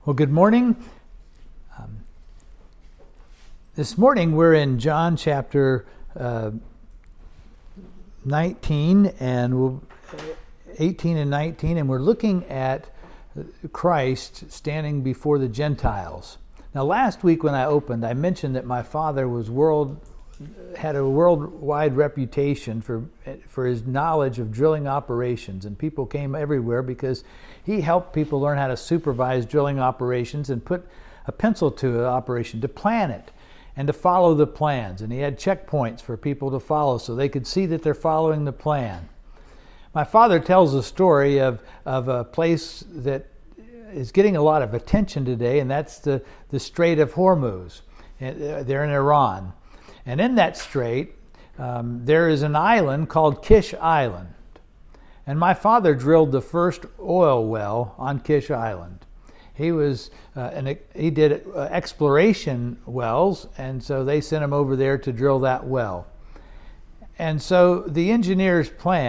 Well, good morning. This morning we're in John chapter 19 and 18 and 19, and we're looking at Christ standing before the Gentiles. Now, last week when I opened, I mentioned that my father had a worldwide reputation for his knowledge of drilling operations, and people came everywhere because he helped people learn how to supervise drilling operations and put a pencil to an operation, to plan it and to follow the plans. And he had checkpoints for people to follow so they could see that they're following the plan. My father tells a story of a place that is getting a lot of attention today, and that's the Strait of Hormuz. They're in Iran. And in that strait, there is an island called Kish Island. And my father drilled the first oil well on Kish Island. He did exploration wells, and so they sent him over there to drill that well. And so the engineer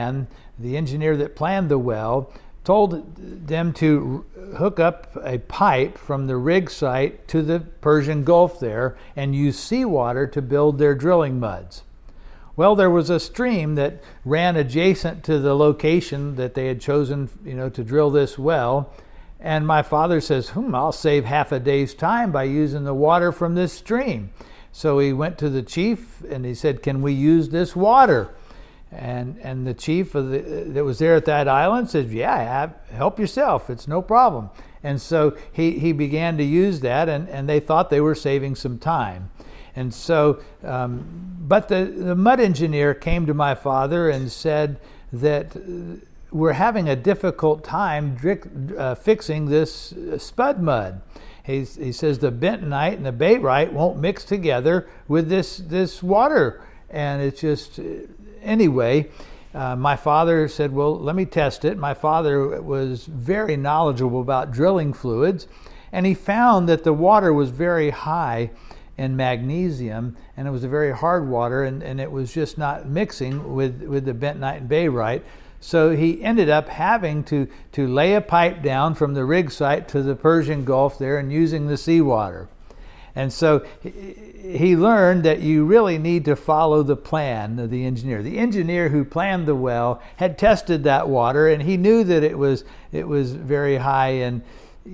that planned the well, told them to hook up a pipe from the rig site to the Persian Gulf there and use seawater to build their drilling muds. Well, there was a stream that ran adjacent to the location that they had chosen, to drill this well. And my father says, I'll save half a day's time by using the water from this stream. So he went to the chief and he said, can we use this water? And the chief that was there at that island says, help yourself. It's no problem. And so he began to use that, and they thought they were saving some time. And so, but the mud engineer came to my father and said that we're having a difficult time fixing this spud mud. He says the bentonite and the bayrite won't mix together with this water. And it's just, anyway, my father said, well, let me test it. My father was very knowledgeable about drilling fluids, and he found that the water was very high in magnesium, and it was a very hard water, and it was just not mixing with the bentonite and bayrite. So he ended up having to lay a pipe down from the rig site to the Persian Gulf there and using the seawater. And so he learned that you really need to follow the plan of the engineer. The engineer who planned the well had tested that water, and he knew that it was very high in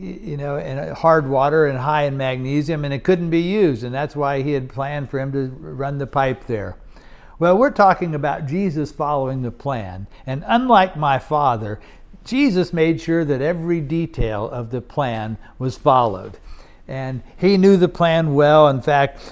hard water and high in magnesium, and it couldn't be used. And that's why he had planned for him to run the pipe there. Well, we're talking about Jesus following the plan. And unlike my father, Jesus made sure that every detail of the plan was followed. And he knew the plan well. In fact,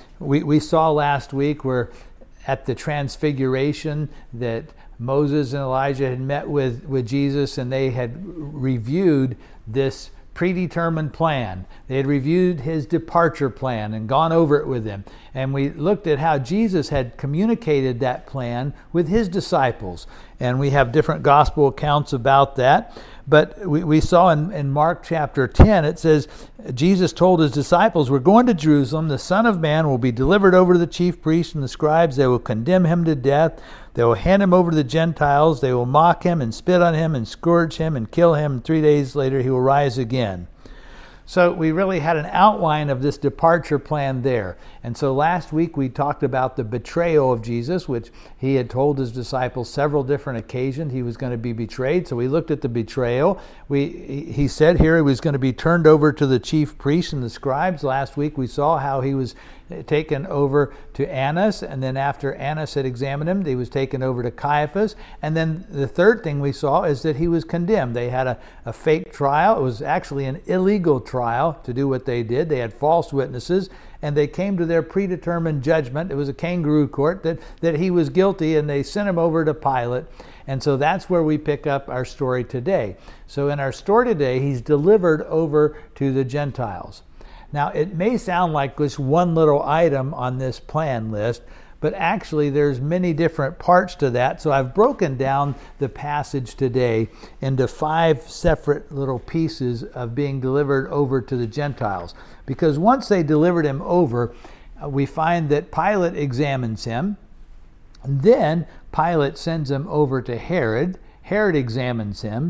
we saw last week where at the Transfiguration that Moses and Elijah had met with Jesus, and they had reviewed this predetermined plan. They had reviewed his departure plan and gone over it with him. And we looked at how Jesus had communicated that plan with his disciples. And we have different gospel accounts about that. But we saw in Mark chapter 10, it says, Jesus told his disciples, we're going to Jerusalem. The Son of Man will be delivered over to the chief priests and the scribes. They will condemn him to death. They will hand him over to the Gentiles. They will mock him and spit on him and scourge him and kill him. And 3 days later, he will rise again. So we really had an outline of this departure plan there. And so last week we talked about the betrayal of Jesus, which he had told his disciples several different occasions he was going to be betrayed. So we looked at the betrayal. He said here he was going to be turned over to the chief priests and the scribes. Last week we saw how he was taken over to Annas, and then after Annas had examined him, he was taken over to Caiaphas. And then the third thing we saw is that he was condemned. They had a fake trial. It was actually an illegal trial to do what they did. They had false witnesses, and they came to their predetermined judgment. It was a kangaroo court that he was guilty, and they sent him over to Pilate. And so that's where we pick up our story today. So in our story today, he's delivered over to the Gentiles. Now, it may sound like just one little item on this plan list, but actually there's many different parts to that. So I've broken down the passage today into 5 separate little pieces of being delivered over to the Gentiles. Because once they delivered him over, we find that Pilate examines him. And then Pilate sends him over to Herod. Herod examines him.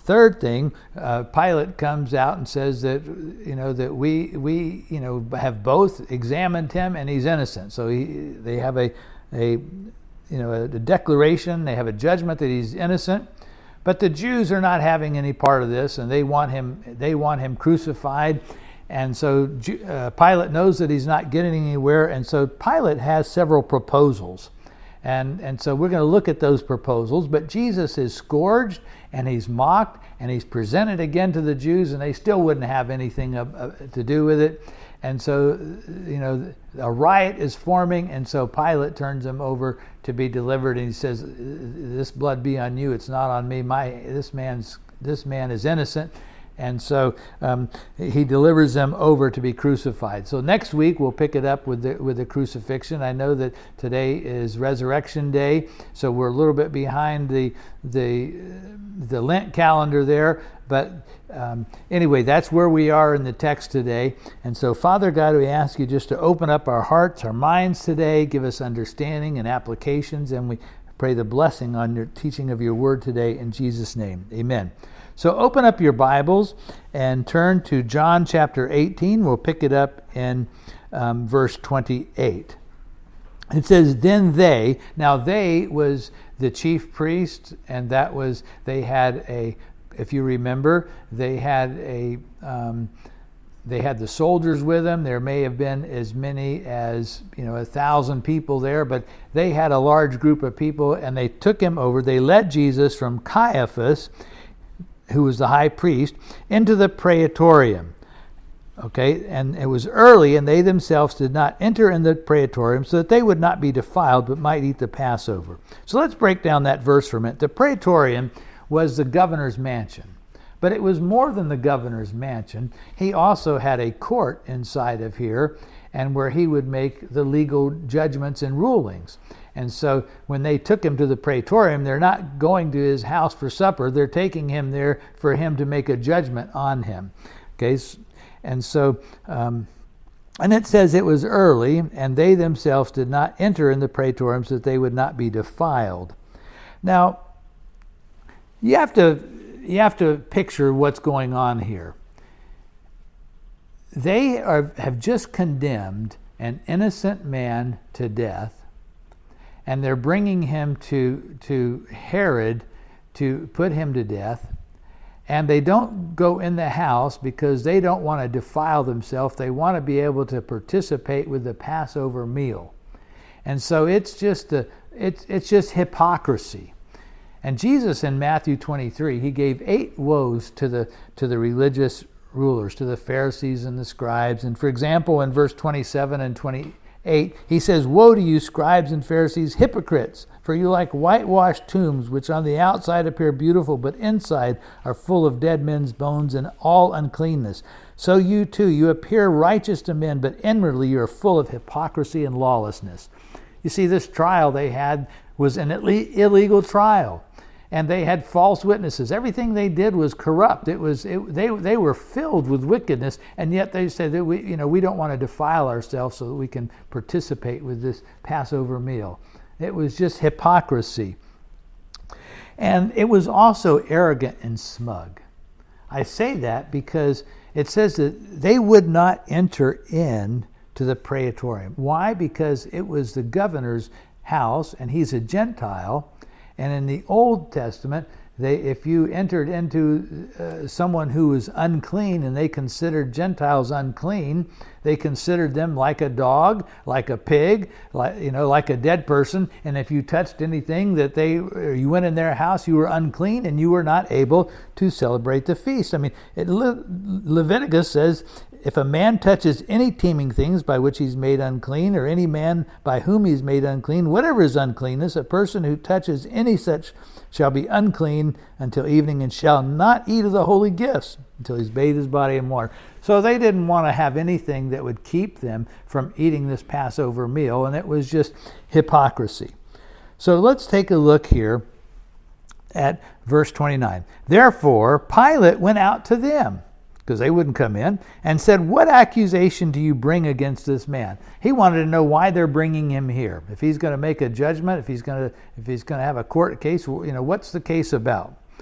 third thing, Pilate comes out and says that that we have both examined him and he's innocent. So they have a declaration, they have a judgment that he's innocent. But the Jews are not having any part of this, and they want him crucified. And so Pilate knows that he's not getting anywhere, and so Pilate has several proposals. And so we're going to look at those proposals. But Jesus is scourged, and he's mocked, and he's presented again to the Jews, and they still wouldn't have anything to do with it. And so, a riot is forming, and so Pilate turns him over to be delivered, and he says, "This blood be on you; it's not on me. This man is innocent." And so he delivers them over to be crucified. So next week we'll pick it up with the crucifixion. I know that today is Resurrection Day, so we're a little bit behind the Lent calendar there. But anyway, that's where we are in the text today. And so, Father God, we ask you just to open up our hearts, our minds today, give us understanding and applications, and we pray the blessing on your teaching of your word today in Jesus' name. Amen. So open up your Bibles and turn to John chapter 18. We'll pick it up in verse 28. It says, then they was the chief priest, and they had if you remember, they had the soldiers with them. There may have been as many as 1,000 people there, but they had a large group of people, and they took him over. They led Jesus from Caiaphas, who was the high priest, into the praetorium. Okay, and it was early, and they themselves did not enter in the praetorium, so that they would not be defiled, but might eat the Passover. So let's break down that verse for a minute. The praetorium was the governor's mansion, but it was more than the governor's mansion. He also had a court inside of here, and where he would make the legal judgments and rulings. And so when they took him to the praetorium, they're not going to his house for supper. They're taking him there for him to make a judgment on him. Okay, and so, and it says it was early, and they themselves did not enter in the praetorium so that they would not be defiled. Now, you have to picture what's going on here. They have just condemned an innocent man to death, and they're bringing him to Herod to put him to death. And they don't go in the house because they don't want to defile themselves. They want to be able to participate with the Passover meal. And so it's just hypocrisy. And Jesus in Matthew 23, he gave 8 woes to the religious rulers, to the Pharisees and the scribes. And for example, in verse 27 and 28, he says, woe to you, scribes and Pharisees, hypocrites! For you like whitewashed tombs, which on the outside appear beautiful, but inside are full of dead men's bones and all uncleanness. So you too, you appear righteous to men, but inwardly you are full of hypocrisy and lawlessness. You see, this trial they had was an illegal trial, and they had false witnesses. Everything they did was corrupt. They were filled with wickedness, and yet they said that we don't want to defile ourselves so that we can participate with this Passover meal. It was just hypocrisy. And it was also arrogant and smug. I say that because it says that they would not enter in to the praetorium. Why? Because it was the governor's house, and he's a Gentile. And in the Old Testament, if you entered into someone who was unclean, and they considered Gentiles unclean, they considered them like a dog, like a pig, like a dead person. And if you touched anything you went in their house, you were unclean, and you were not able to celebrate the feast. I mean, Leviticus says, if a man touches any teeming things by which he's made unclean, or any man by whom he's made unclean, whatever is uncleanness, a person who touches any such shall be unclean until evening, and shall not eat of the holy gifts until he's bathed his body in water. So they didn't want to have anything that would keep them from eating this Passover meal, and it was just hypocrisy. So let's take a look here at verse 29. Therefore, Pilate went out to them, because they wouldn't come in, and said, what accusation do you bring against this man? He wanted to know why they're bringing him here. If he's going to make a judgment, if he's going to have a court case, what's the case about?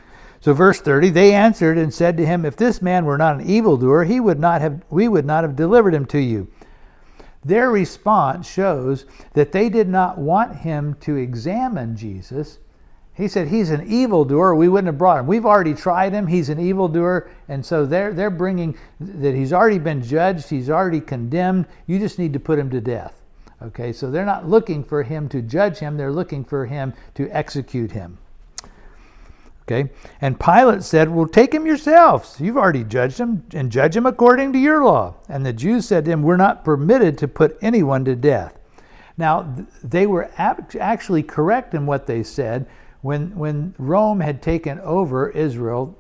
So verse 30, they answered and said to him, if this man were not an evildoer, we would not have delivered him to you. Their response shows that they did not want him to examine Jesus. He said, he's an evildoer, we wouldn't have brought him. We've already tried him, he's an evildoer, and so they're bringing that he's already been judged, he's already condemned, you just need to put him to death. Okay, so they're not looking for him to judge him, they're looking for him to execute him. Okay, and Pilate said, well, take him yourselves. You've already judged him, and judge him according to your law. And the Jews said to him, we're not permitted to put anyone to death. Now, they were actually correct in what they said. When Rome had taken over Israel,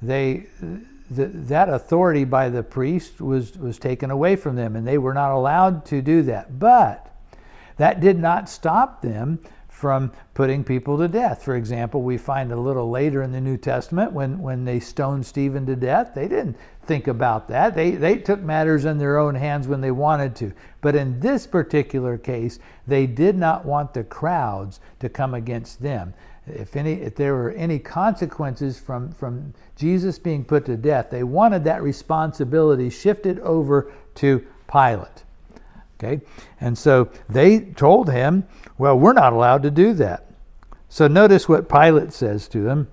that authority by the priest was taken away from them, and they were not allowed to do that. But that did not stop them from putting people to death. For example, we find a little later in the New Testament when they stoned Stephen to death, they didn't think about that. They took matters in their own hands when they wanted to. But in this particular case, they did not want the crowds to come against them. If there were any consequences from Jesus being put to death, they wanted that responsibility shifted over to Pilate. Okay, and so they told him, well, we're not allowed to do that. So notice what Pilate says to them.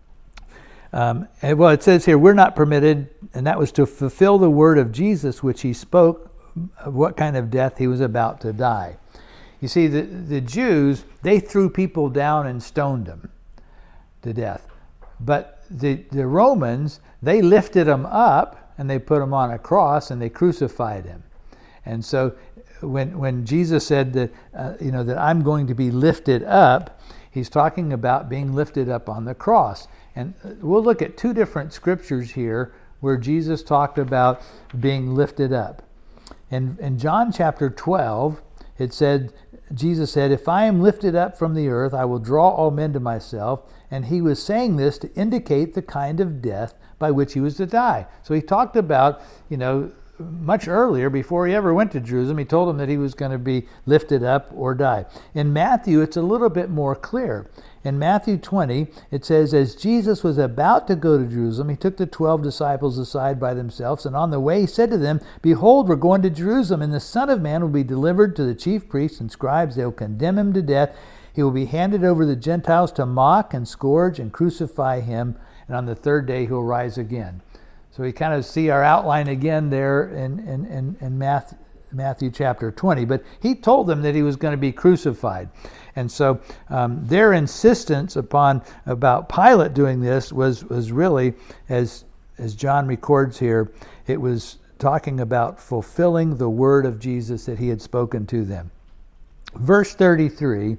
It says here, we're not permitted, and that was to fulfill the word of Jesus, which he spoke of what kind of death he was about to die. You see, the Jews, they threw people down and stoned them to death. But the Romans, they lifted him up and they put him on a cross and they crucified him. And so when Jesus said that, that I'm going to be lifted up, he's talking about being lifted up on the cross. And we'll look at two different scriptures here where Jesus talked about being lifted up. In John chapter 12, Jesus said, if I am lifted up from the earth, I will draw all men to myself. And he was saying this to indicate the kind of death by which he was to die. So he talked about, much earlier, before he ever went to Jerusalem, he told them that he was going to be lifted up or die. In Matthew, it's a little bit more clear. In Matthew 20, it says, as Jesus was about to go to Jerusalem, he took the 12 disciples aside by themselves, and on the way he said to them, behold, we're going to Jerusalem, and the Son of Man will be delivered to the chief priests and scribes. They will condemn him to death. He will be handed over to the Gentiles to mock and scourge and crucify him, and on the third day he'll rise again. So we kind of see our outline again there in Matthew chapter 20. But he told them that he was going to be crucified. And so their insistence about Pilate doing this was really, as John records here, it was talking about fulfilling the word of Jesus that he had spoken to them. Verse 33,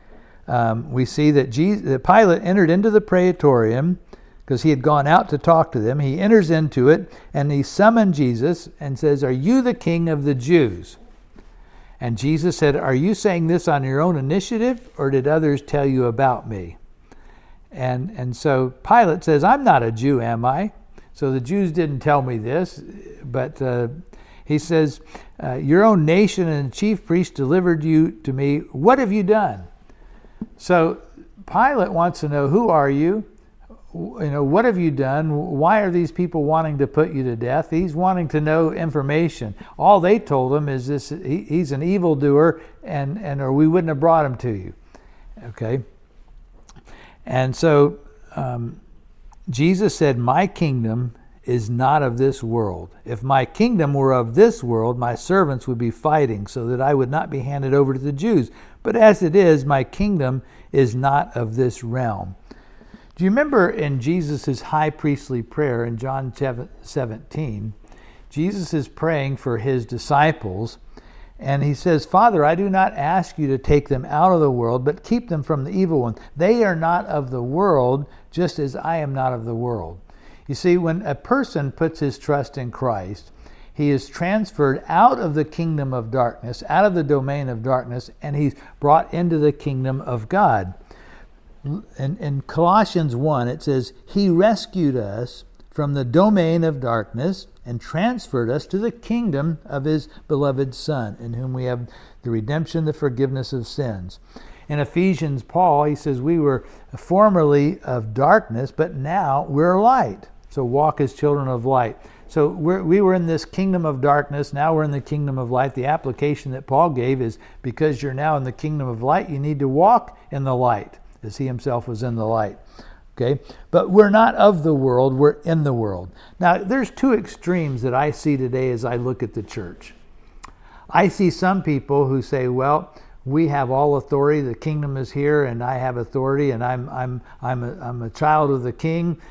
we see that Pilate entered into the praetorium, because he had gone out to talk to them. He enters into it, and he summoned Jesus and says, are you the king of the Jews? And Jesus said, are you saying this on your own initiative, or did others tell you about me? And so Pilate says, I'm not a Jew, am I? So the Jews didn't tell me this, but he says, your own nation and the chief priest delivered you to me. What have you done? So Pilate wants to know, who are you? What have you done? Why are these people wanting to put you to death? He's wanting to know information. All they told him is this: he's an evildoer, or we wouldn't have brought him to you. Okay. And so Jesus said, my kingdom is not of this world. If my kingdom were of this world, my servants would be fighting so that I would not be handed over to the Jews. But as it is, my kingdom is not of this realm. Do you remember in Jesus' high priestly prayer in John 17, Jesus is praying for his disciples, and he says, Father, I do not ask you to take them out of the world, but keep them from the evil one. They are not of the world, just as I am not of the world. You see, when a person puts his trust in Christ, he is transferred out of the kingdom of darkness, out of the domain of darkness, and he's brought into the kingdom of God. In Colossians 1, it says, he rescued us from the domain of darkness and transferred us to the kingdom of his beloved Son, in whom we have the redemption, the forgiveness of sins. In Ephesians, Paul, he says, we were formerly of darkness, but now we're light. So walk as children of light. So we were in this kingdom of darkness. Now we're in the kingdom of light. The application that Paul gave is because you're now in the kingdom of light, you need to walk in the light as he himself was in the light. Okay? But we're not of the world, we're in the world. Now, there's two extremes that I see today as I look at the church. I see some people who say, well, we have all authority, the kingdom is here, and I have authority, and I'm a child of the king,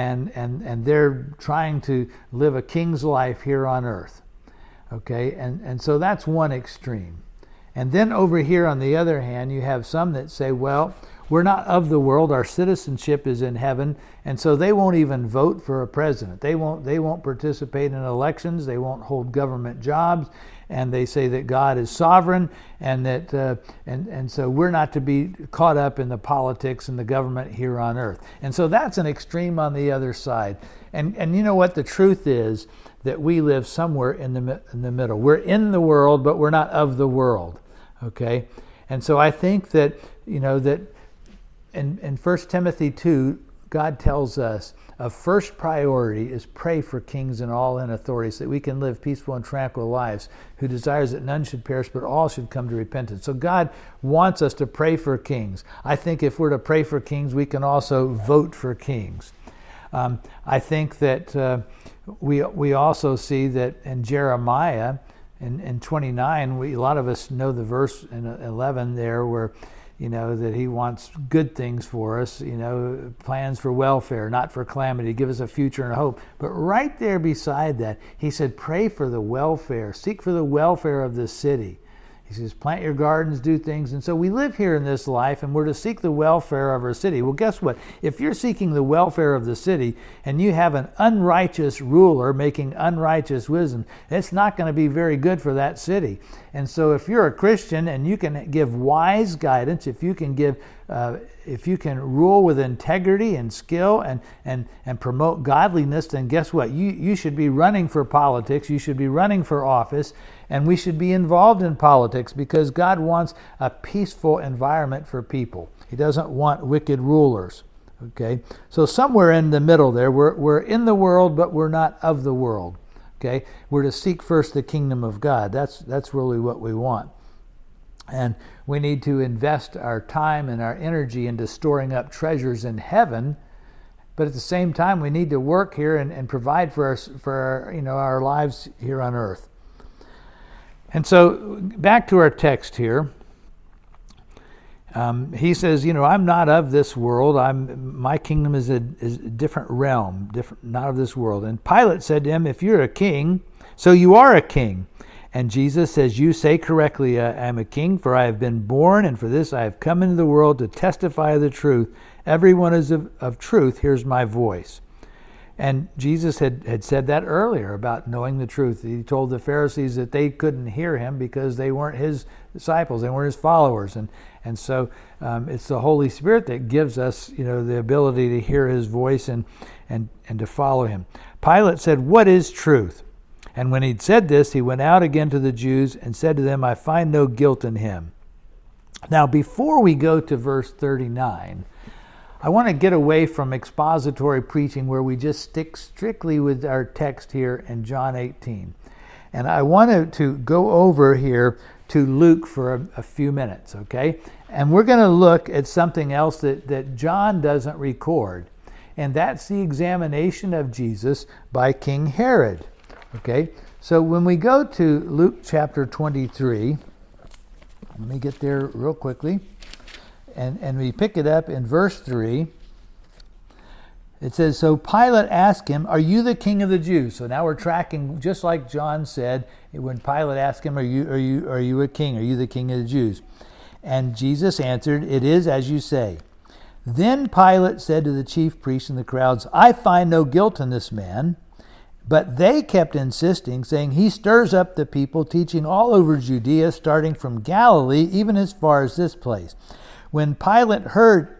and they're trying to live a king's life here on earth. Okay? And so that's one extreme. And then over here on the other hand, you have some that say, well, we're not of the world, our citizenship is in heaven, and so they won't even vote for a president. They won't participate in elections, they won't hold government jobs, and they say that God is sovereign, and that and so we're not to be caught up in the politics and the government here on earth. And so that's an extreme on the other side. And you know what? The truth is that we live somewhere in the middle. We're in the world, but we're not of the world. Okay? And so I think that, that in 1 Timothy 2, God tells us a first priority is pray for kings and all in authority so that we can live peaceful and tranquil lives, who desires that none should perish but all should come to repentance. So God wants us to pray for kings. I think if we're to pray for kings, we can also vote for kings. I think that we also see that in Jeremiah, in 29, a lot of us know the verse in 11 there where, that he wants good things for us, plans for welfare, not for calamity, give us a future and a hope. But right there beside that, he said, pray for the welfare, seek for the welfare of the city. He says, plant your gardens, do things. And so we live here in this life, and we're to seek the welfare of our city. Well, guess what? If you're seeking the welfare of the city, and you have an unrighteous ruler making unrighteous wisdom, it's not going to be very good for that city. And so if you're a Christian and you can give wise guidance, if you can rule with integrity and skill and promote godliness, then guess what? You should be running for politics. You should be running for office. And we should be involved in politics because God wants a peaceful environment for people. He doesn't want wicked rulers. Okay? So somewhere in the middle there, we're in the world, but we're not of the world. Okay? We're to seek first the kingdom of God. That's really what we want. And we need to invest our time and our energy into storing up treasures in heaven. But at the same time, we need to work here and provide for our lives here on earth. And so back to our text here. He says, I'm not of this world. My kingdom is a different realm, not of this world. And Pilate said to him, if you're a king, so you are a king. And Jesus says, you say correctly, I am a king, for I have been born, and for this I have come into the world to testify the truth. Everyone is of truth, hears my voice. And Jesus had said that earlier about knowing the truth. He told the Pharisees that they couldn't hear him because they weren't his disciples, they weren't his followers. And so it's the Holy Spirit that gives us, the ability to hear his voice and to follow him. Pilate said, what is truth? And when he'd said this, he went out again to the Jews and said to them, I find no guilt in him. Now, before we go to verse 39, I want to get away from expository preaching where we just stick strictly with our text here in John 18. And I wanted to go over here to Luke for a few minutes, okay? And we're going to look at something else that John doesn't record, and that's the examination of Jesus by King Herod, okay? So when we go to Luke chapter 23, let me get there real quickly. And we pick it up in verse 3. It says, so Pilate asked him, are you the king of the Jews? So now we're tracking, just like John said, when Pilate asked him, are you a king? Are you the king of the Jews? And Jesus answered, it is as you say. Then Pilate said to the chief priests and the crowds, I find no guilt in this man. But they kept insisting, saying, he stirs up the people, teaching all over Judea, starting from Galilee, even as far as this place. When Pilate heard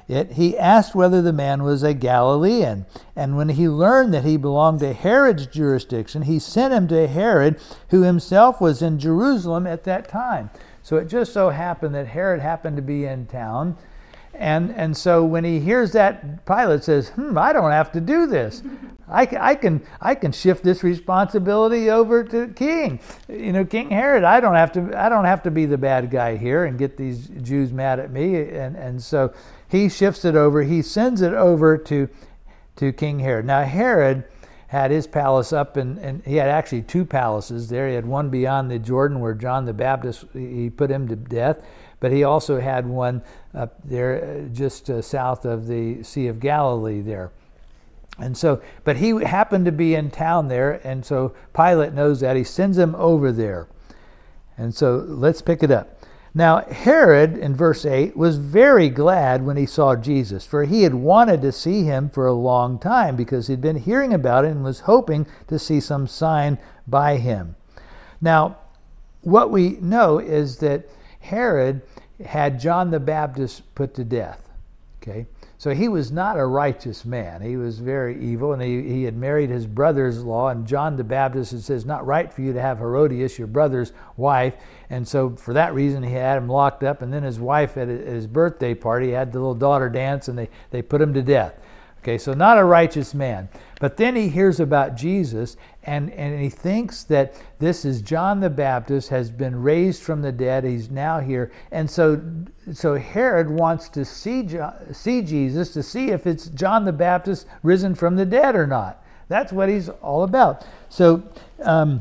it, he asked whether the man was a Galilean. And when he learned that he belonged to Herod's jurisdiction, he sent him to Herod, who himself was in Jerusalem at that time. So it just so happened that Herod happened to be in town. And so when he hears that, Pilate says, I don't have to do this. I can shift this responsibility over to King. King Herod, I don't have to be the bad guy here and get these Jews mad at me. And so he shifts it over. He sends it over to King Herod. Now Herod had his palace up, and he had actually two palaces there. He had one beyond the Jordan where John the Baptist, he put him to death. But he also had one up there just south of the Sea of Galilee there. And so, but he happened to be in town there, and so Pilate knows that. He sends him over there. And so let's pick it up. Now Herod, in verse 8, was very glad when he saw Jesus, for he had wanted to see him for a long time, because he'd been hearing about it and was hoping to see some sign by him. Now, what we know is that Herod had John the Baptist put to death. Okay, so he was not a righteous man. He was very evil, and he had married his brother's-in-law. And John the Baptist, it says, not right for you to have Herodias, your brother's wife. And so for that reason, he had him locked up. And then his wife, at his birthday party, had the little daughter dance, and they put him to death. Okay, so not a righteous man. But then he hears about Jesus, and he thinks that this is John the Baptist, has been raised from the dead. He's now here. And so Herod wants to see Jesus, to see if it's John the Baptist risen from the dead or not. That's what he's all about. So I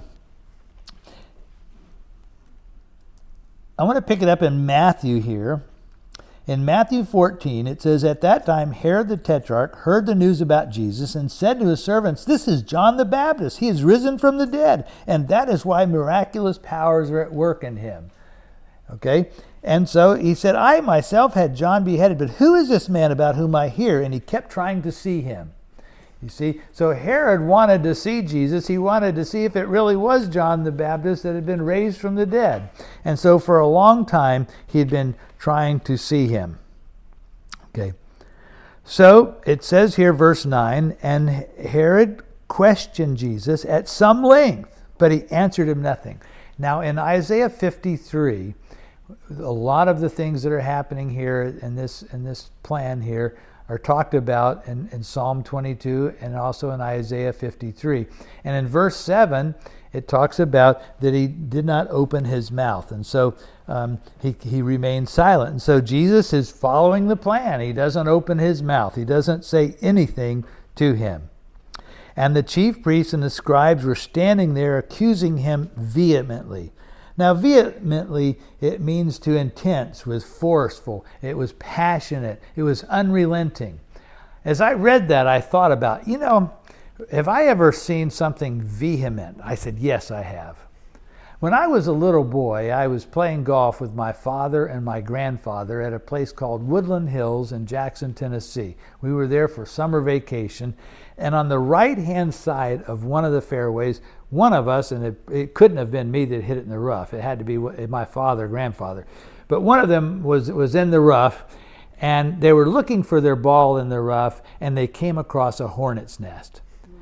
want to pick it up in Matthew here. In Matthew 14, it says, At that time Herod the Tetrarch heard the news about Jesus and said to his servants, This is John the Baptist. He is risen from the dead, and that is why miraculous powers are at work in him. Okay? And so he said, I myself had John beheaded, but who is this man about whom I hear? And he kept trying to see him. You see, so Herod wanted to see Jesus. He wanted to see if it really was John the Baptist that had been raised from the dead. And so for a long time, he had been trying to see him. Okay. So it says here, verse 9, and Herod questioned Jesus at some length, but he answered him nothing. Now in Isaiah 53, a lot of the things that are happening here in this plan here are talked about in Psalm 22 and also in Isaiah 53. And in verse 7, it talks about that he did not open his mouth. And so he remained silent. And so Jesus is following the plan. He doesn't open his mouth. He doesn't say anything to him. And the chief priests and the scribes were standing there accusing him vehemently. Now, vehemently, it means to intense, was forceful, it was passionate, it was unrelenting. As I read that, I thought about, have I ever seen something vehement? I said, yes, I have. When I was a little boy, I was playing golf with my father and my grandfather at a place called Woodland Hills in Jackson, Tennessee. We were there for summer vacation, and on the right-hand side of one of the fairways, one of us, and it couldn't have been me that hit it in the rough. It had to be my father, grandfather. But one of them was in the rough, and they were looking for their ball in the rough, and they came across a hornet's nest.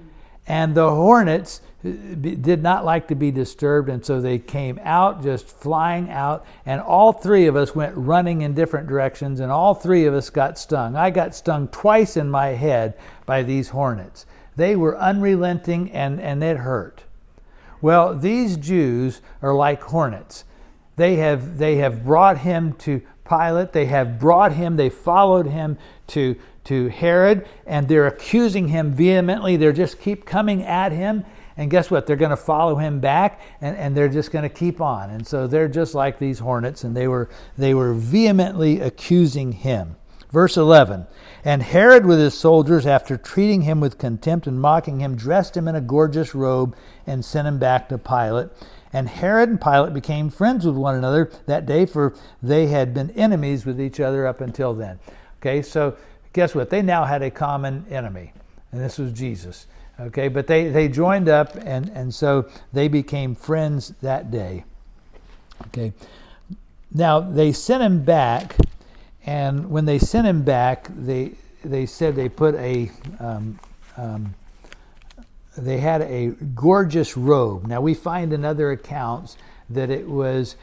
And the hornets did not like to be disturbed, and so they came out, just flying out, and all three of us went running in different directions, and all three of us got stung. I got stung twice in my head by these hornets. They were unrelenting, and it hurt. Well, these Jews are like hornets. They have brought him to Pilate. They followed him to Herod, and they're accusing him vehemently. They just keep coming at him. And guess what? They're going to follow him back, and they're just going to keep on. And so they're just like these hornets, and they were vehemently accusing him. Verse 11, and Herod with his soldiers, after treating him with contempt and mocking him, dressed him in a gorgeous robe and sent him back to Pilate. And Herod and Pilate became friends with one another that day, for they had been enemies with each other up until then. Okay, so guess what? They now had a common enemy, and this was Jesus. Okay, but they joined up, and so they became friends that day. Okay, now they sent him back, And when they sent him back, they said they put they had a gorgeous robe. Now we find in other accounts that it was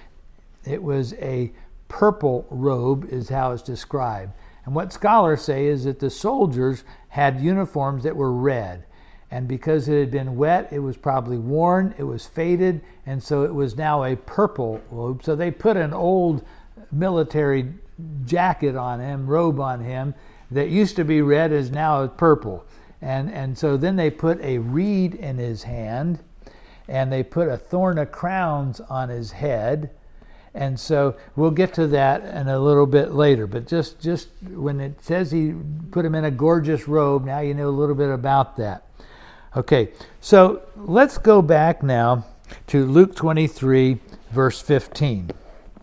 a purple robe is how it's described. And what scholars say is that the soldiers had uniforms that were red. And because it had been wet, it was probably worn, it was faded, and so it was now a purple robe. So they put an old military jacket on him, robe on him, that used to be red is now purple. And so then they put a reed in his hand, and they put a thorn of crowns on his head. And so we'll get to that in a little bit later. But just when it says he put him in a gorgeous robe, now you know a little bit about that. Okay, so let's go back now to Luke 23, verse 15.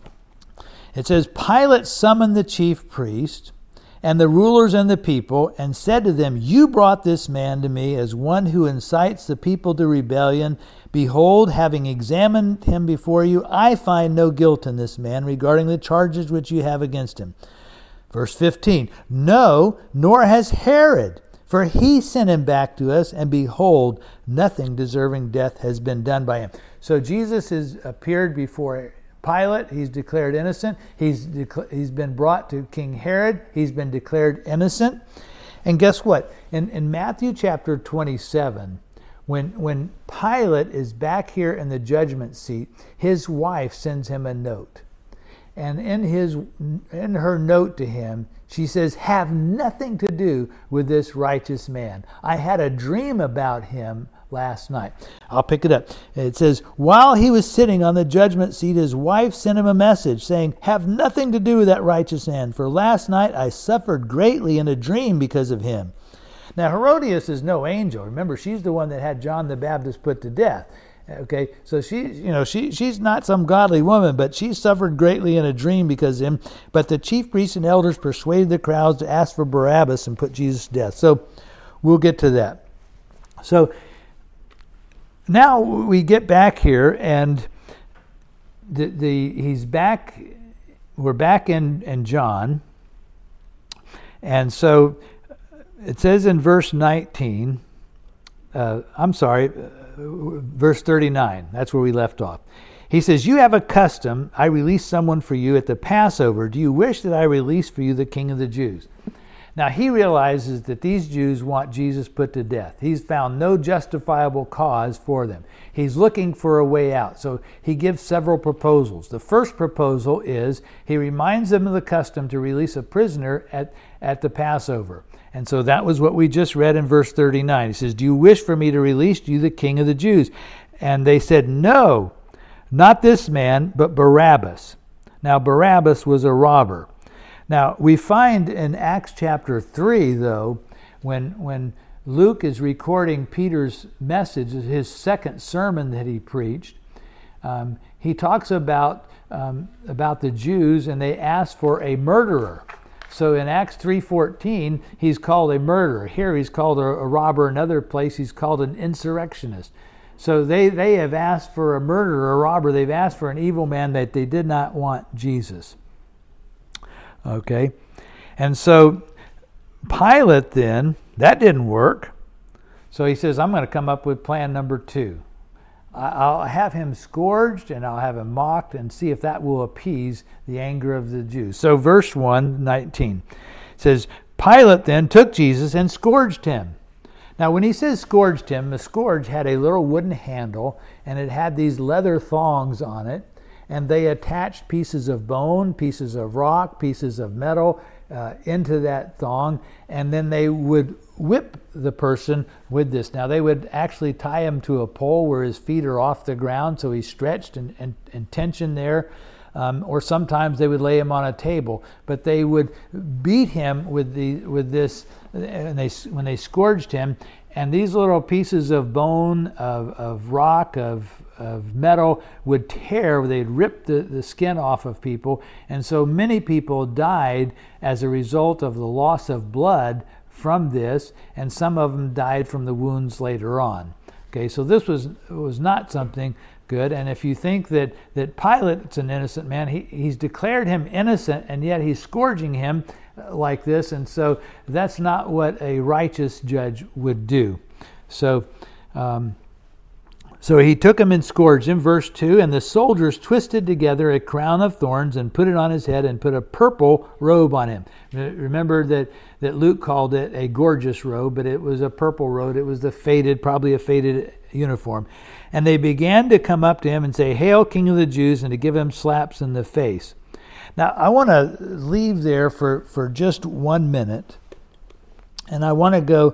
It says, Pilate summoned the chief priests and the rulers and the people, and said to them, You brought this man to me as one who incites the people to rebellion. Behold, having examined him before you, I find no guilt in this man regarding the charges which you have against him. Verse 15, No, nor has Herod, for he sent him back to us, and behold, nothing deserving death has been done by him. So Jesus has appeared before Pilate. He's declared innocent. He's been brought to King Herod. He's been declared innocent. And guess what? In Matthew chapter 27, when Pilate is back here in the judgment seat, his wife sends him a note. And in her note to him, she says, Have nothing to do with this righteous man. I had a dream about him last night. I'll pick it up. It says, While he was sitting on the judgment seat, his wife sent him a message saying, Have nothing to do with that righteous man, for last night I suffered greatly in a dream because of him. Now Herodias is no angel. Remember, she's the one that had John the Baptist put to death. Okay, so she's not some godly woman, but she suffered greatly in a dream because of him. But the chief priests and elders persuaded the crowds to ask for Barabbas and put Jesus to death. So we'll get to that. So now we get back here, and he's back. We're back in John, and so it says in verse 19. Verse 39, that's where we left off. He says, You have a custom, I release someone for you at the Passover. Do you wish that I release for you the King of the Jews? Now he realizes that these Jews want Jesus put to death. He's found no justifiable cause for them. He's looking for a way out. So he gives several proposals. The first proposal is he reminds them of the custom to release a prisoner at the Passover. And so that was what we just read in verse 39. He says, Do you wish for me to release you the King of the Jews? And they said, No, not this man, but Barabbas. Now Barabbas was a robber. Now we find in Acts chapter 3, though, when Luke is recording Peter's message, his second sermon that he preached, he talks about the Jews, and they asked for a murderer. So in Acts 3:14, he's called a murderer. Here he's called a robber. Another place he's called an insurrectionist. So they have asked for a murderer, a robber. They've asked for an evil man that they did not want Jesus. Okay? And so Pilate then, that didn't work. So he says, I'm going to come up with plan number 2. I'll have him scourged and I'll have him mocked and see if that will appease the anger of the Jews. So verse 1:19 says, Pilate then took Jesus and scourged him. Now when he says scourged him, the scourge had a little wooden handle and it had these leather thongs on it, and they attached pieces of bone, pieces of rock, pieces of metal into that thong, and then they would whip the person with this. Now they would actually tie him to a pole where his feet are off the ground, so he's stretched and tensioned there, or sometimes they would lay him on a table. But they would beat him with this, and when they scourged him, and these little pieces of bone, of rock, of metal would tear. They'd rip the skin off of people, and so many people died as a result of the loss of blood from this, and some of them died from the wounds later on. Okay, so this was not something good. And if you think that Pilate's an innocent man, he's declared him innocent, and yet he's scourging him like this. And so that's not what a righteous judge would do. So he took him and scourged him. Verse 2, and the soldiers twisted together a crown of thorns and put it on his head and put a purple robe on him. Remember that Luke called it a gorgeous robe, but it was a purple robe. It was probably a faded uniform. And they began to come up to him and say, "Hail, King of the Jews," and to give him slaps in the face. Now, I want to leave there for just 1 minute, and I want to go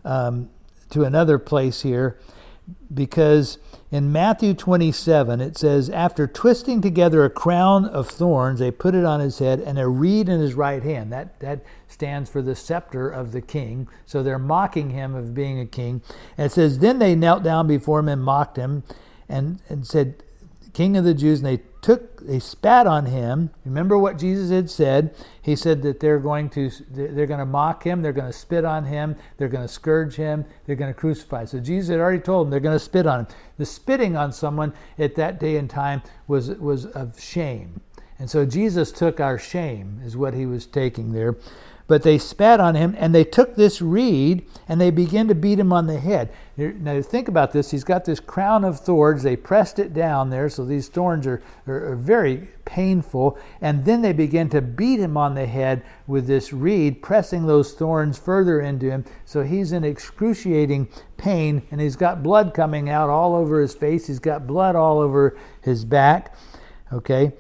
to another place here, because in Matthew 27, it says, after twisting together a crown of thorns, they put it on his head and a reed in his right hand. That stands for the scepter of the king. So they're mocking him of being a king. And it says, then they knelt down before him and mocked him and said, "King of the Jews," and they spat on him. Remember what Jesus had said. He said that they're going to mock him, they're going to spit on him, they're going to scourge him, they're going to crucify. So Jesus had already told them they're going to spit on him. The spitting on someone at that day and time was of shame. And so Jesus took our shame, is what he was taking there. But they spat on him, and they took this reed, and they began to beat him on the head. Now think about this. He's got this crown of thorns. They pressed it down there, so these thorns are very painful. And then they began to beat him on the head with this reed, pressing those thorns further into him. So he's in excruciating pain, and he's got blood coming out all over his face. He's got blood all over his back. Okay?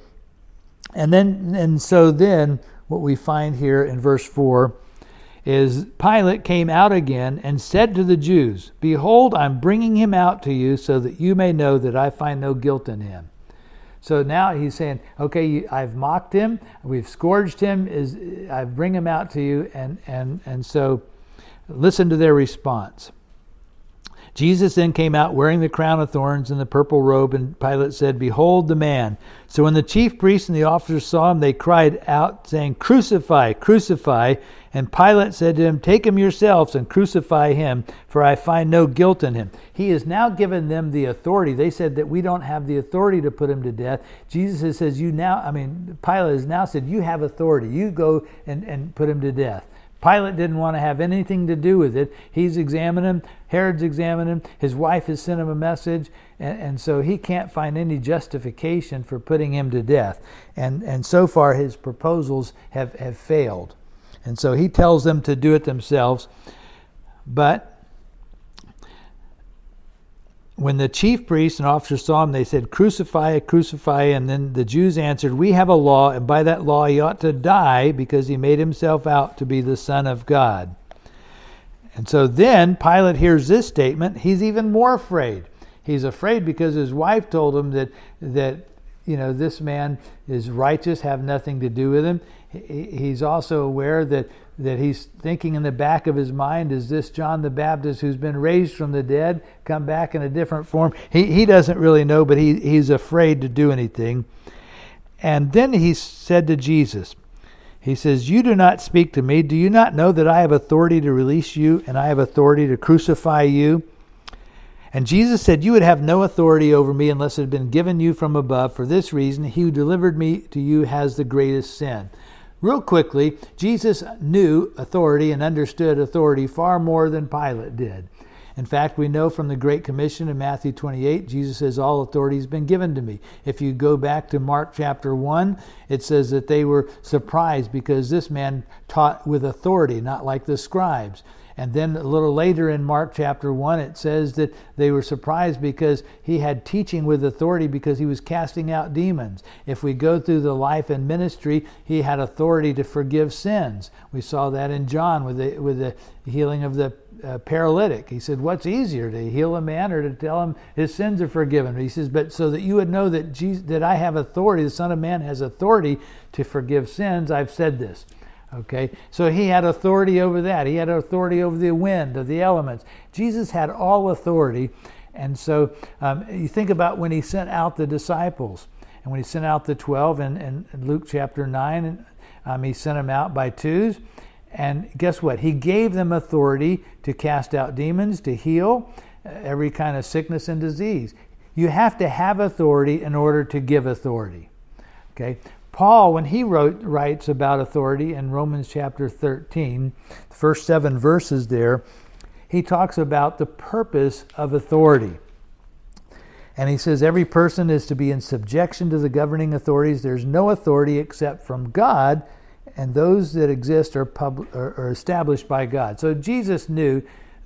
And so then what we find here in verse 4 is Pilate came out again and said to the Jews, "Behold, I'm bringing him out to you so that you may know that I find no guilt in him." So now he's saying, okay, I've mocked him, we've scourged him, I bring him out to you, and so listen to their response. Jesus then came out wearing the crown of thorns and the purple robe, and Pilate said, "Behold the man." So when the chief priests and the officers saw him, they cried out, saying, "Crucify, crucify." And Pilate said to them, "Take him yourselves and crucify him, for I find no guilt in him." He has now given them the authority. They said that we don't have the authority to put him to death. Jesus says, Pilate has now said, you have authority. You go and put him to death. Pilate didn't want to have anything to do with it. He's examined him. Herod's examined him. His wife has sent him a message. And so he can't find any justification for putting him to death. And so far his proposals have failed. And so he tells them to do it themselves. But when the chief priests and officers saw him, they said, "Crucify, crucify." And then the Jews answered, "We have a law, and by that law he ought to die because he made himself out to be the Son of God." And so then Pilate hears this statement. He's even more afraid. He's afraid because his wife told him that this man is righteous, have nothing to do with him. He's also aware that he's thinking in the back of his mind, is this John the Baptist who's been raised from the dead, come back in a different form? He doesn't really know, but he's afraid to do anything. And then he said to Jesus, he says, "You do not speak to me. Do you not know that I have authority to release you and I have authority to crucify you?" And Jesus said, "You would have no authority over me unless it had been given you from above. For this reason, he who delivered me to you has the greatest sin." Real quickly, Jesus knew authority and understood authority far more than Pilate did. In fact, we know from the Great Commission in Matthew 28, Jesus says, "All authority has been given to me." If you go back to Mark chapter 1, it says that they were surprised because this man taught with authority, not like the scribes. And then a little later in Mark chapter 1, it says that they were surprised because he had teaching with authority because he was casting out demons. If we go through the life and ministry, he had authority to forgive sins. We saw that in John with the healing of the paralytic. He said, what's easier, to heal a man or to tell him his sins are forgiven? He says, but so that you would know that I have authority, the Son of Man has authority to forgive sins, I've said this. Okay, so he had authority over that. He had authority over the wind, of the elements. Jesus had all authority. And so you think about when he sent out the disciples and when he sent out the 12 in Luke chapter 9, he sent them out by twos. And guess what? He gave them authority to cast out demons, to heal, every kind of sickness and disease. You have to have authority in order to give authority. Okay? Paul, when he writes about authority in Romans chapter 13, the first 7 verses there, he talks about the purpose of authority. And he says every person is to be in subjection to the governing authorities. There's no authority except from God, and those that exist are established by God. So Jesus knew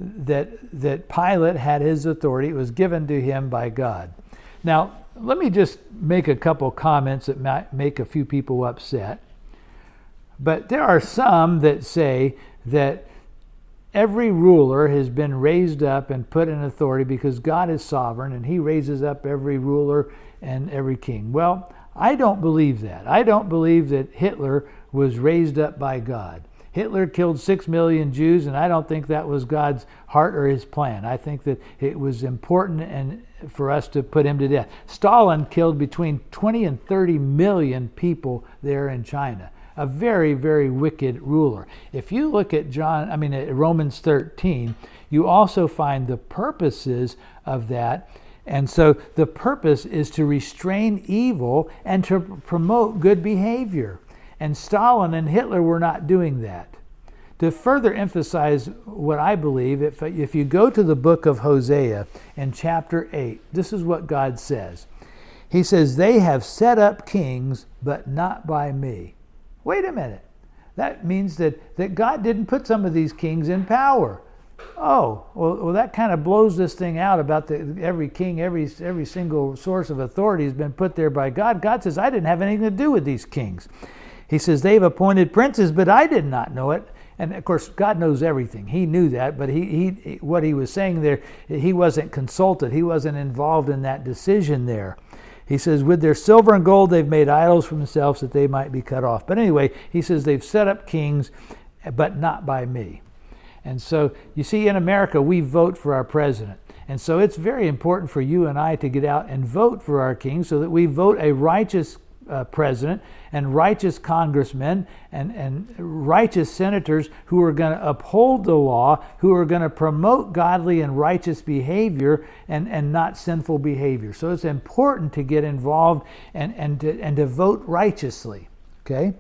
that Pilate had his authority. It was given to him by God. Now, let me just make a couple comments that might make a few people upset. But there are some that say that every ruler has been raised up and put in authority because God is sovereign and he raises up every ruler and every king. Well, I don't believe that. I don't believe that Hitler was raised up by God. Hitler killed 6 million Jews, and I don't think that was God's heart or his plan. I think that it was important and for us to put him to death. Stalin killed between 20 and 30 million people there in China. A very, very wicked ruler. If you look at Romans 13, you also find the purposes of that. And so the purpose is to restrain evil and to promote good behavior. And Stalin and Hitler were not doing that. To further emphasize what I believe, if you go to the book of Hosea in chapter 8, this is what God says. He says, "They have set up kings, but not by me." Wait a minute. That means that God didn't put some of these kings in power. Oh, well, that kind of blows this thing out about every king, every single source of authority has been put there by God. God says, I didn't have anything to do with these kings. He says, they've appointed princes, but I did not know it. And of course, God knows everything. He knew that, but what he was saying there, he wasn't consulted. He wasn't involved in that decision there. He says, with their silver and gold, they've made idols for themselves that they might be cut off. But anyway, he says they've set up kings, but not by me. And so, you see, in America, we vote for our president. And so it's very important for you and I to get out and vote for our king so that we vote a righteous president and righteous congressmen and righteous senators who are going to uphold the law, who are going to promote godly and righteous behavior and not sinful behavior. So it's important to get involved and to vote righteously. Okay?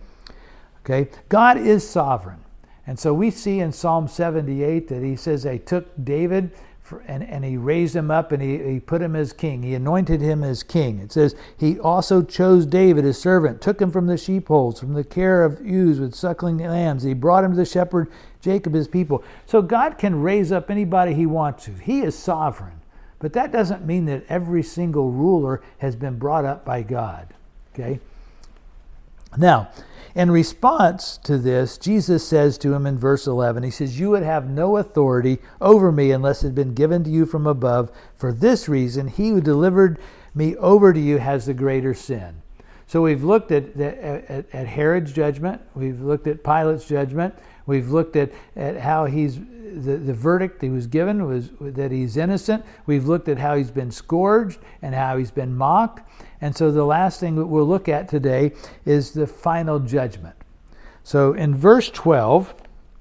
God is sovereign. And so we see in Psalm 78 that he says they took David and he raised him up and he put him as king. He anointed him as king. It says he also chose David his servant, took him from the sheepfolds, from the care of ewes with suckling lambs. He brought him to the shepherd Jacob his people. So God can raise up anybody he wants to. He is sovereign. But that doesn't mean that every single ruler has been brought up by God. Okay? Now, in response to this, Jesus says to him in verse 11, he says, you would have no authority over me unless it had been given to you from above. For this reason, he who delivered me over to you has the greater sin. So we've looked at Herod's judgment. We've looked at Pilate's judgment. We've looked at how the verdict he was given was that he's innocent. We've looked at how he's been scourged and how he's been mocked. And so the last thing that we'll look at today is the final judgment. So in verse 12,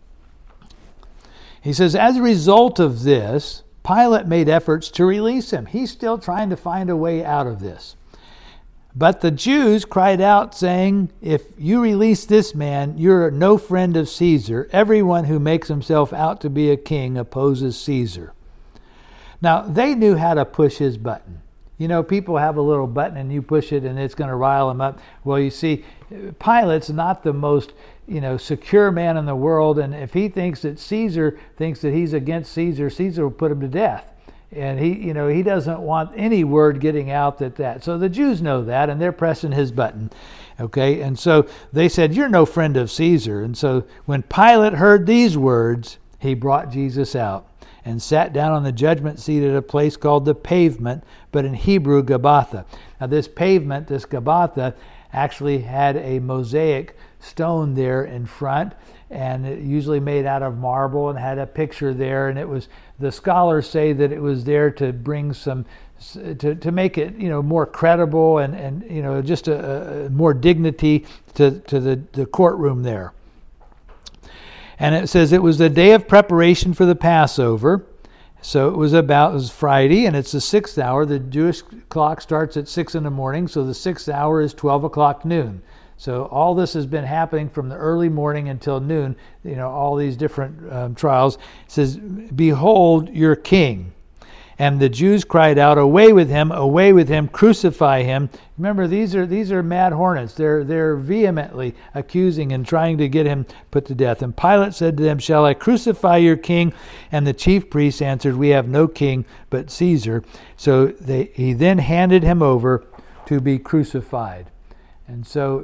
he says, as a result of this, Pilate made efforts to release him. He's still trying to find a way out of this. But the Jews cried out, saying, if you release this man, you're no friend of Caesar. Everyone who makes himself out to be a king opposes Caesar. Now, they knew how to push his button. You know, people have a little button and you push it and it's going to rile them up. Well, you see, Pilate's not the most, secure man in the world. And if he thinks that Caesar thinks that he's against Caesar, Caesar will put him to death. And he doesn't want any word getting out that. So the Jews know that, and they're pressing his button. Okay, and so they said, you're no friend of Caesar. And so when Pilate heard these words, he brought Jesus out and sat down on the judgment seat at a place called the Pavement, but in Hebrew, Gabbatha. Now this pavement, this Gabbatha, actually had a mosaic stone there in front, and it usually made out of marble and had a picture there, and it was, the scholars say that it was there to bring some, to make it, more credible and just a more dignity to the courtroom there. And it says it was the day of preparation for the Passover. So it was Friday, and it's the 6th hour. The Jewish clock starts at 6 in the morning, so the 6th hour is 12 o'clock noon. So all this has been happening from the early morning until noon, all these different trials. It says, "Behold your king." And the Jews cried out, away with him, crucify him." Remember, these are mad hornets. They're vehemently accusing and trying to get him put to death. And Pilate said to them, "Shall I crucify your king?" And the chief priests answered, "We have no king but Caesar." So he then handed him over to be crucified. And so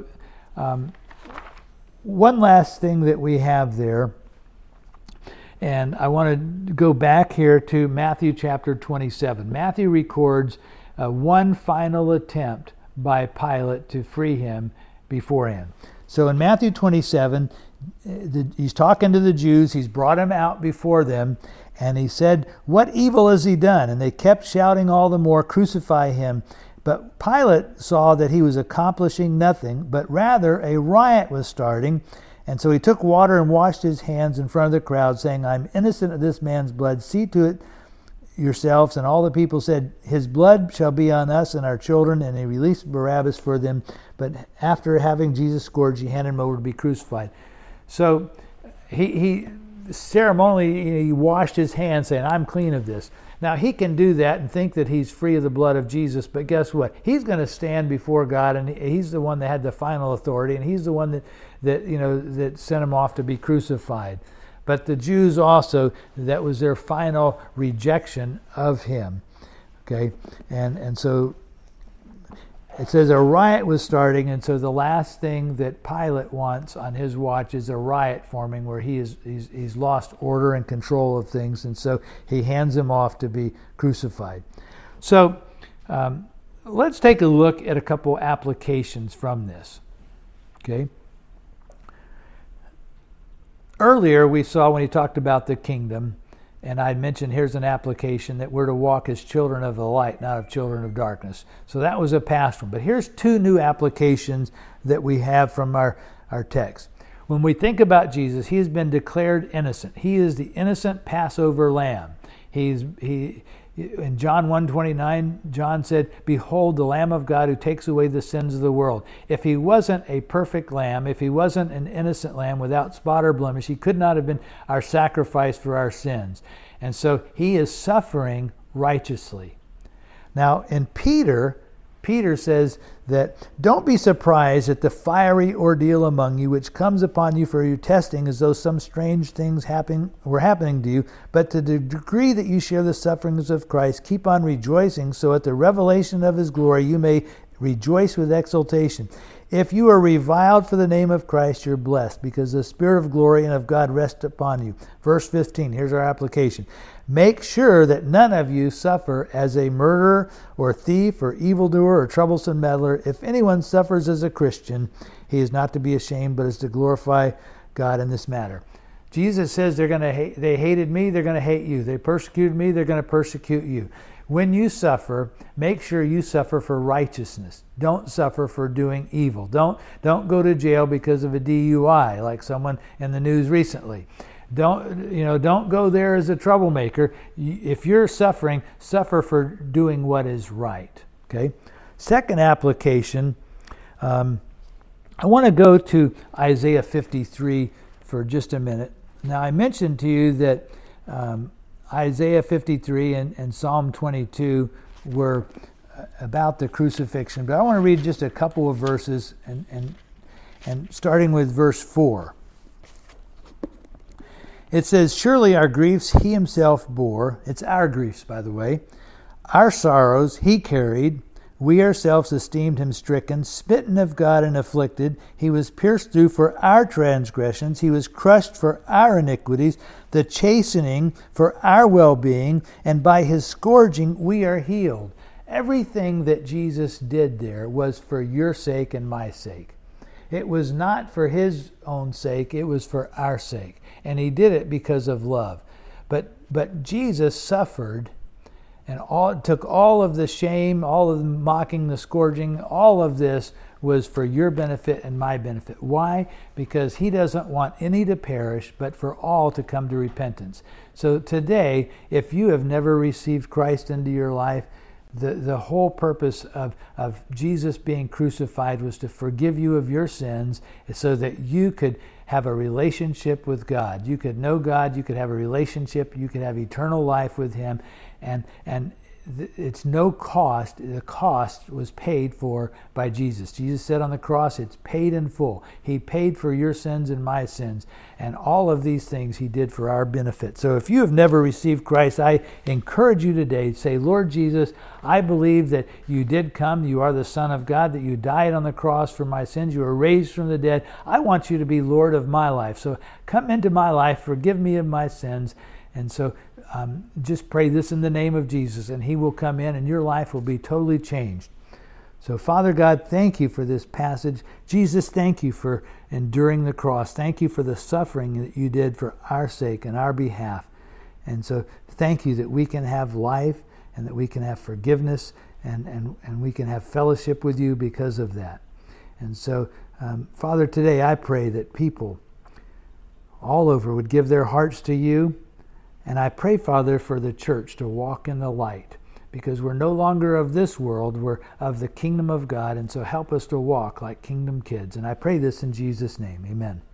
one last thing that we have there, and I want to go back here to Matthew chapter 27. Matthew records one final attempt by Pilate to free him beforehand. So in Matthew 27, he's talking to the Jews. He's brought him out before them, and he said, "What evil has he done?" And they kept shouting all the more, "Crucify him." But Pilate saw that he was accomplishing nothing, but rather a riot was starting. And so he took water and washed his hands in front of the crowd, saying, "I'm innocent of this man's blood. See to it yourselves." And all the people said, "His blood shall be on us and our children." And he released Barabbas for them. But after having Jesus scourged, he handed him over to be crucified. So he ceremonially he washed his hands, saying, "I'm clean of this." Now he can do that and think that he's free of the blood of Jesus, but guess what? He's going to stand before God, and he's the one that had the final authority, and he's the one that sent him off to be crucified. But the Jews also, that was their final rejection of him. Okay, and so it says a riot was starting, and so the last thing that Pilate wants on his watch is a riot forming where he's lost order and control of things, and so he hands him off to be crucified. So let's take a look at a couple applications from this. Okay. Earlier we saw when he talked about the kingdom, and I mentioned here's an application that we're to walk as children of the light, not of children of darkness. So that was a past one. But here's two new applications that we have from our text. When we think about Jesus, he has been declared innocent. He is the innocent Passover lamb. In John 1:29, John said, "Behold the Lamb of God who takes away the sins of the world." If he wasn't a perfect lamb, if he wasn't an innocent lamb without spot or blemish, he could not have been our sacrifice for our sins. And so he is suffering righteously. Now in Peter says that, "Don't be surprised at the fiery ordeal among you, which comes upon you for your testing, as though some strange things were happening to you. But to the degree that you share the sufferings of Christ, keep on rejoicing, so at the revelation of his glory you may rejoice with exultation. If you are reviled for the name of Christ, you're blessed, because the Spirit of glory and of God rests upon you." Verse 15, here's our application. "Make sure that none of you suffer as a murderer or thief or evildoer or troublesome meddler. If anyone suffers as a Christian, he is not to be ashamed, but is to glorify God in this matter." Jesus says they hated me, they're going to hate you. They persecuted me, they're going to persecute you. When you suffer, make sure you suffer for righteousness. Don't suffer for doing evil. Don't go to jail because of a DUI, like someone in the news recently. Don't go there as a troublemaker. If you're suffering, suffer for doing what is right. Okay. Second application, I want to go to Isaiah 53 for just a minute. Now I mentioned to you that Isaiah 53 and Psalm 22 were about the crucifixion, but I want to read just a couple of verses and starting with verse 4. It says, "Surely our griefs he himself bore." It's our griefs, by the way. "Our sorrows he carried. We ourselves esteemed him stricken, smitten of God and afflicted. He was pierced through for our transgressions. He was crushed for our iniquities. The chastening for our well-being, and by his scourging we are healed." Everything that Jesus did there was for your sake and my sake. It was not for his own sake, it was for our sake. And he did it because of love. But Jesus suffered, And took all of the shame, all of the mocking, the scourging, all of this was for your benefit and my benefit. Why? Because he doesn't want any to perish, but for all to come to repentance. So today, if you have never received Christ into your life, the whole purpose of Jesus being crucified was to forgive you of your sins so that you could have a relationship with God. You could know God, you could have a relationship, you could have eternal life with him, and it's no cost. The cost was paid for by Jesus. Jesus said on the cross, it's paid in full. He paid for your sins and my sins. And all of these things he did for our benefit. So if you have never received Christ, I encourage you today to say, Lord Jesus, I believe that you did come. You are the Son of God, that you died on the cross for my sins. You were raised from the dead. I want you to be Lord of my life. So come into my life, forgive me of my sins. And so just pray this in the name of Jesus, and he will come in and your life will be totally changed. So Father God, thank you for this passage. Jesus, thank you for enduring the cross. Thank you for the suffering that you did for our sake and our behalf. And so thank you that we can have life and that we can have forgiveness and we can have fellowship with you because of that. And so, Father, today I pray that people all over would give their hearts to you. And I pray, Father, for the church to walk in the light, because we're no longer of this world, we're of the kingdom of God, and so help us to walk like kingdom kids. And I pray this in Jesus' name, amen.